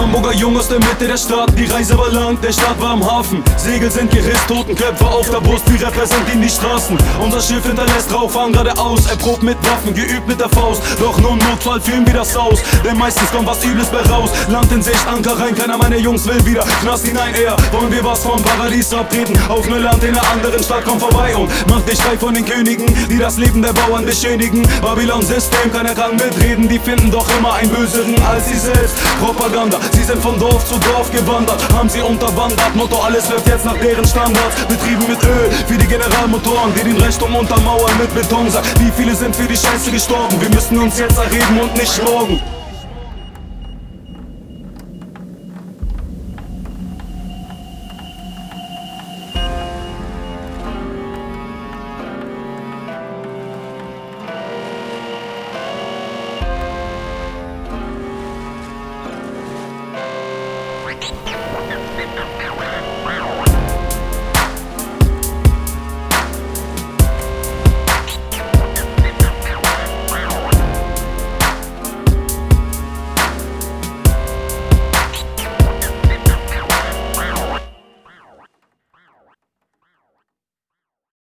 Hamburger Jung aus der Mitte der Stadt. Die Reise war lang, der Start war am Hafen. Segel sind gerissen, Totenköpfe auf der Brust. Wir repräsentieren die Straßen. Unser Schiff hinterlässt Rauch, fahren geradeaus. Erprobt mit Waffen, geübt mit der Faust. Doch nur im Notfall fühlen wir das aus. Denn meistens kommt was Übles bei raus. Land in Sicht, Anker rein, keiner meiner Jungs will wieder Knast hinein. Eher wollen wir was vom Paradies abtreten. Auf Neuland in einer anderen Stadt, komm vorbei und mach dich frei von den Königen, die das Leben der Bauern beschädigen. Babylon-System, keiner kann mitreden. Die finden doch immer einen Böseren als sie selbst. Propaganda, sie sind von Dorf zu Dorf gewandert, haben sie unterwandert. Motto, alles läuft jetzt nach deren Standards. Betrieben mit Öl, wie die Generalmotoren, die den Reichtum untermauern mit Beton. Sag, wie viele sind für die Scheiße gestorben? Wir müssen uns jetzt erheben und nicht morgen.